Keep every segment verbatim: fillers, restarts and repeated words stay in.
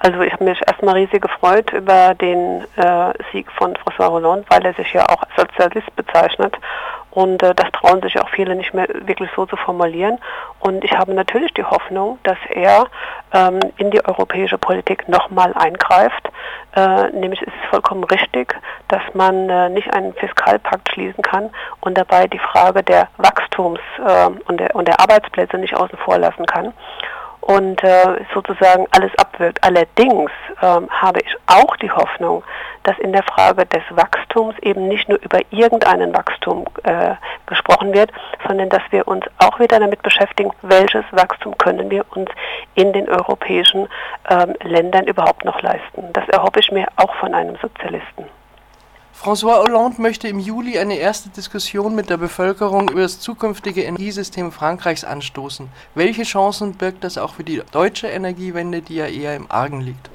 Also ich habe mich erstmal riesig gefreut über den äh, Sieg von François Hollande, weil er sich ja auch als Sozialist bezeichnet. Und äh, das trauen sich auch viele nicht mehr wirklich so zu formulieren. Und ich habe natürlich die Hoffnung, dass er ähm, in die europäische Politik nochmal eingreift. Äh, nämlich ist es vollkommen richtig, dass man äh, nicht einen Fiskalpakt schließen kann und dabei die Frage der Wachstums äh, und, der, und der Arbeitsplätze nicht außen vor lassen kann. Und äh, sozusagen alles abwirkt. Allerdings ähm, habe ich auch die Hoffnung, dass in der Frage des Wachstums eben nicht nur über irgendeinen Wachstum äh, gesprochen wird, sondern dass wir uns auch wieder damit beschäftigen, welches Wachstum können wir uns in den europäischen ähm, Ländern überhaupt noch leisten. Das erhoffe ich mir auch von einem Sozialisten. François Hollande möchte im Juli eine erste Diskussion mit der Bevölkerung über das zukünftige Energiesystem Frankreichs anstoßen. Welche Chancen birgt das auch für die deutsche Energiewende, die ja eher im Argen liegt?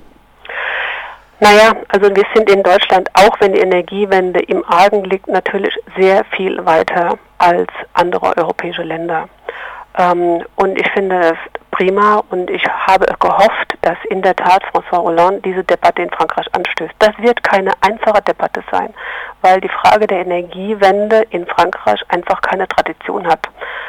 Naja, also wir sind in Deutschland, auch wenn die Energiewende im Argen liegt, natürlich sehr viel weiter als andere europäische Länder. Ähm, und ich finde es prima und ich habe gehofft, dass in der Tat François Hollande diese Debatte in Frankreich anstößt. Das wird keine einfache Debatte sein, weil die Frage der Energiewende in Frankreich einfach keine Tradition hat.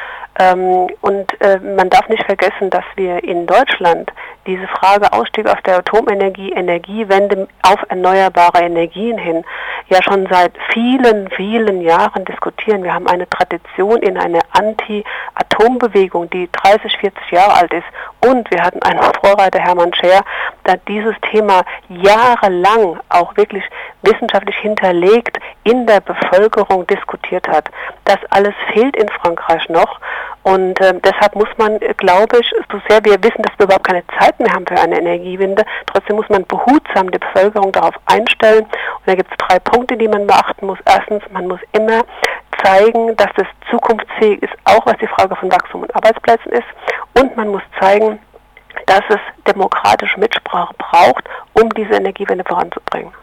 Ähm, und äh, man darf nicht vergessen, dass wir in Deutschland diese Frage Ausstieg aus der Atomenergie, Energiewende auf erneuerbare Energien hin ja schon seit vielen, vielen Jahren diskutieren. Wir haben eine Tradition in einer Anti-Atom-Bewegung, die dreißig, vierzig Jahre alt ist. Und wir hatten einen Vorreiter, Hermann Scher, der dieses Thema jahrelang auch wirklich wissenschaftlich hinterlegt in der Bevölkerung diskutiert hat. Das alles fehlt in Frankreich noch. Und äh, deshalb muss man, glaube ich, so sehr wir wissen, dass wir überhaupt keine Zeit mehr haben für eine Energiewende, trotzdem muss man behutsam die Bevölkerung darauf einstellen. Und da gibt es drei Punkte, die man beachten muss. Erstens, man muss immer zeigen, dass es zukunftsfähig ist, auch was die Frage von Wachstum und Arbeitsplätzen ist. Und man muss zeigen, dass es demokratische Mitsprache braucht, um diese Energiewende voranzubringen.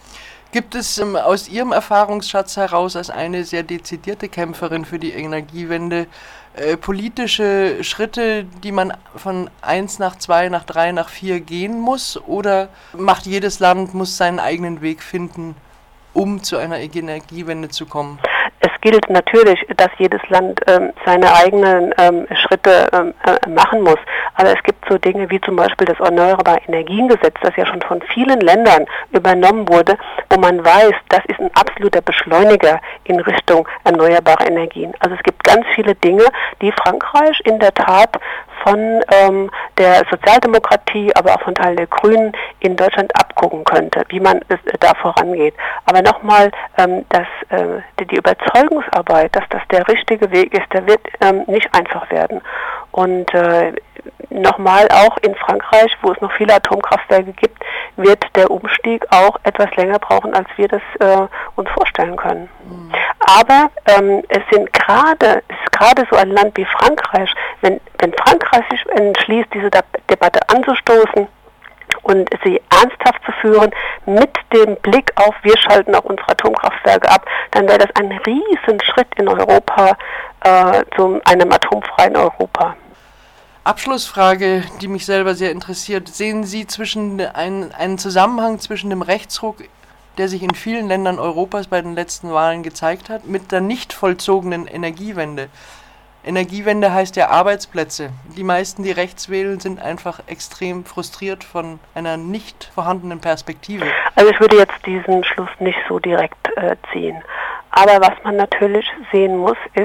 Gibt es ähm, aus Ihrem Erfahrungsschatz heraus als eine sehr dezidierte Kämpferin für die Energiewende äh, politische Schritte, die man von eins nach zwei, nach drei, nach vier gehen muss? Oder macht jedes Land, muss seinen eigenen Weg finden, um zu einer Energiewende zu kommen? Es gilt natürlich, dass jedes Land ähm, seine eigenen ähm, Schritte ähm, äh, machen muss. Aber es gibt so Dinge wie zum Beispiel das Erneuerbare Energiengesetz, das ja schon von vielen Ländern übernommen wurde, wo man weiß, das ist ein absoluter Beschleuniger in Richtung erneuerbare Energien. Also es gibt ganz viele Dinge, die Frankreich in der Tat von ähm, der Sozialdemokratie, aber auch von Teilen der Grünen in Deutschland abgucken könnte, wie man es, äh, da vorangeht. Aber nochmal, ähm, dass äh, die, die Überzeugungsarbeit, dass das der richtige Weg ist, der wird ähm, nicht einfach werden. Und äh, nochmal auch in Frankreich, wo es noch viele Atomkraftwerke gibt, wird der Umstieg auch etwas länger brauchen, als wir das äh, uns vorstellen können. Mhm. Aber ähm, es sind gerade, es ist gerade so ein Land wie Frankreich, wenn, wenn Frankreich sich entschließt, diese De- Debatte anzustoßen und sie ernsthaft zu führen, mit dem Blick auf, wir schalten auch unsere Atomkraftwerke ab, dann wäre das ein Riesenschritt in Europa äh, zu einem atomfreien Europa. Abschlussfrage, die mich selber sehr interessiert. Sehen Sie zwischen einen, einen Zusammenhang zwischen dem Rechtsruck, der sich in vielen Ländern Europas bei den letzten Wahlen gezeigt hat, mit der nicht vollzogenen Energiewende? Energiewende heißt ja Arbeitsplätze. Die meisten, die rechts wählen, sind einfach extrem frustriert von einer nicht vorhandenen Perspektive. Also ich würde jetzt diesen Schluss nicht so direkt äh, ziehen. Aber was man natürlich sehen muss, ist,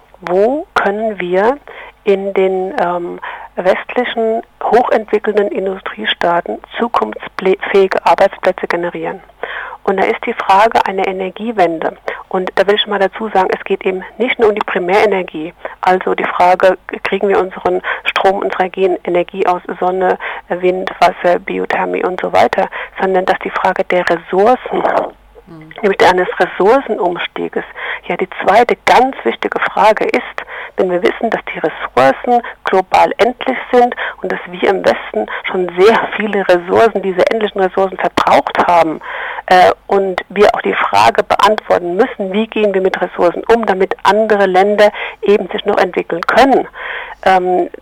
wo können wir in den ähm, westlichen, hochentwickelnden Industriestaaten zukunftsfähige Arbeitsplätze generieren. Und da ist die Frage einer Energiewende. Und da will ich mal dazu sagen, es geht eben nicht nur um die Primärenergie, also die Frage, kriegen wir unseren Strom, unsere Energie aus Sonne, Wind, Wasser, Biothermie und so weiter, sondern dass die Frage der Ressourcen, mhm. nämlich eines Ressourcenumstieges, ja die zweite ganz wichtige Frage ist, wenn wir wissen, dass die Ressourcen global endlich sind und dass wir im Westen schon sehr viele Ressourcen, diese endlichen Ressourcen verbraucht haben äh, und wir auch die Frage beantworten müssen, wie gehen wir mit Ressourcen um, damit andere Länder eben sich noch entwickeln können. Ähm,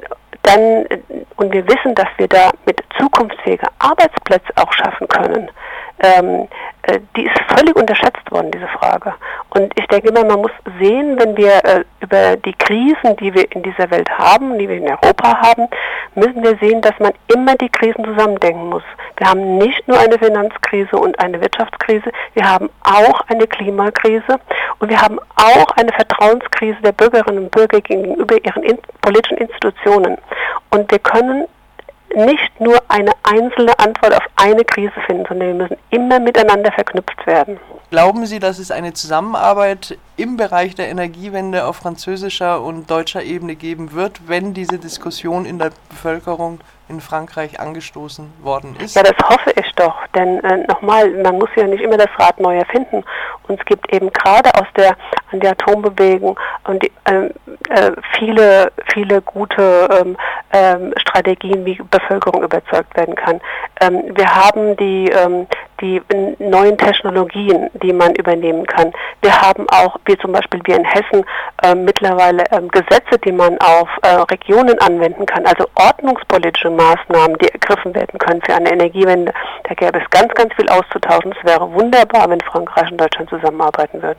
dann, äh, und wir wissen, dass wir da mit zukunftsfähige Arbeitsplätze auch schaffen können, ähm, äh, die ist völlig unterschätzt worden, diese Frage. Und ich denke immer, man muss sehen, wenn wir äh, über die Krisen, die wir in dieser Welt haben, die wir in Europa haben, müssen wir sehen, dass man immer die Krisen zusammendenken muss. Wir haben nicht nur eine Finanzkrise und eine Wirtschaftskrise, wir haben auch eine Klimakrise und wir haben auch eine Vertrauenskrise der Bürgerinnen und Bürger gegenüber ihren in- politischen Institutionen. Und wir können nicht nur eine einzelne Antwort auf eine Krise finden, sondern wir müssen immer miteinander verknüpft werden. Glauben Sie, dass es eine Zusammenarbeit im Bereich der Energiewende auf französischer und deutscher Ebene geben wird, wenn diese Diskussion in der Bevölkerung in Frankreich angestoßen worden ist? Ja, das hoffe ich doch, denn äh, nochmal, man muss ja nicht immer das Rad neu erfinden. Und es gibt eben gerade aus der, an der Atombewegung und die, ähm, äh, viele, viele gute ähm, ähm, Strategien, wie Bevölkerung überzeugt werden kann. Ähm, wir haben die, ähm, die neuen Technologien, die man übernehmen kann. Wir haben auch, wie zum Beispiel wir in Hessen, äh, mittlerweile ähm, Gesetze, die man auf äh, Regionen anwenden kann, also ordnungspolitische Maßnahmen, die ergriffen werden können für eine Energiewende. Da gäbe es ganz, ganz viel auszutauschen. Es wäre wunderbar, wenn Frankreich und Deutschland zusammenarbeiten würden.